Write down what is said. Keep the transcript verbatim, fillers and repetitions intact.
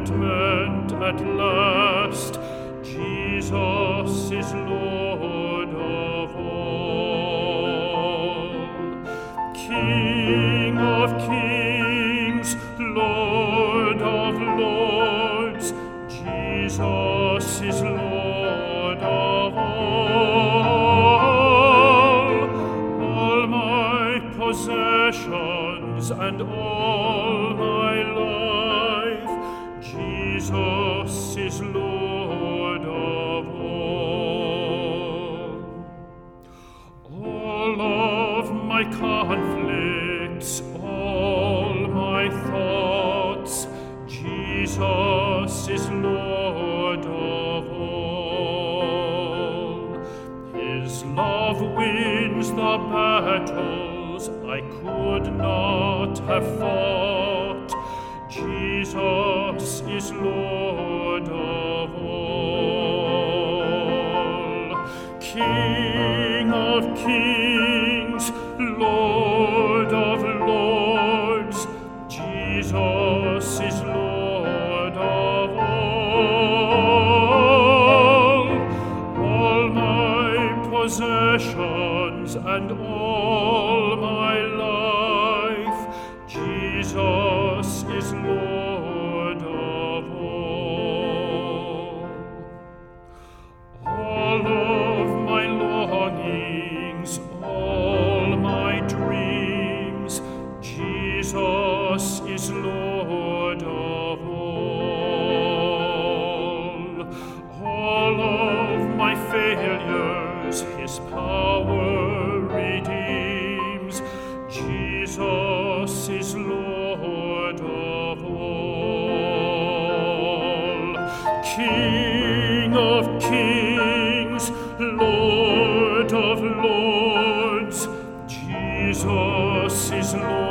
contentment at last. Jesus is Lord of all. King of kings, Lord of lords, Jesus is Lord of all. All my possessions and all my life, Jesus is Lord of all. All of my conflicts, all my thoughts, Jesus is Lord of all. His love wins the battles I could not have fought. Jesus is Lord of all. King of kings, Lord of lords, Jesus is Lord of all. All my possessions and all my life, Jesus is Lord of all. All of my longings, all my dreams, Jesus is Lord of all. All of my failures, His power redeems, Jesus is Lord of all. King of kings, Lord of lords, Jesus is Lord